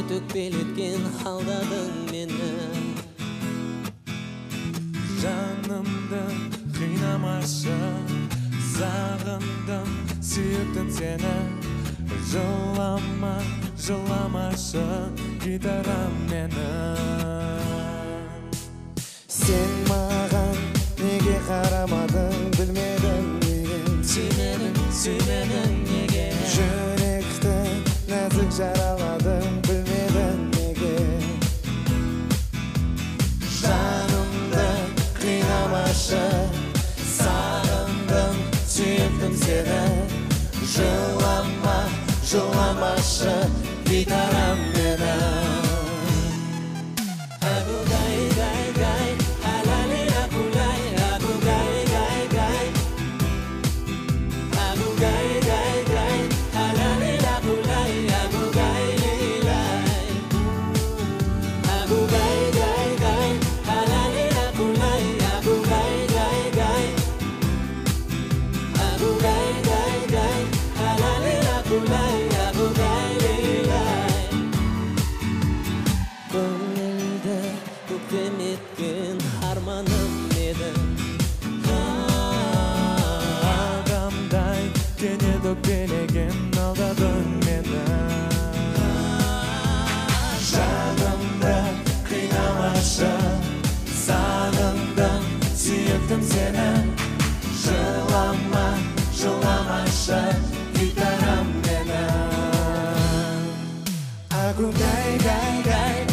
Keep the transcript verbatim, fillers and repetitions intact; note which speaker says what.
Speaker 1: төкпелеткен алдадың мені.
Speaker 2: Жанымды қинамашы, сағындым, сүйіктім сені. Жылама, жыламашы, гитарам мені.
Speaker 3: Сен маған неге қарамадың, білмедім неге.
Speaker 1: Сүймедің, сүймедің неге.
Speaker 3: Жүректі нәзік жараладың, білмедім неге. Жанымды қинамашы, сағындым, сүйіктім сені. Жылама, жыламашы, гитарам мені.
Speaker 1: Көңілді көктем еткен арманым еді.
Speaker 2: Адамдай кенет өкпелеген алдадың мені.
Speaker 3: Жанымды қинамашы, сағындым, сүйіктім сені. Жылама, жыламашы, гитарам мені. Агугай, гай, гай.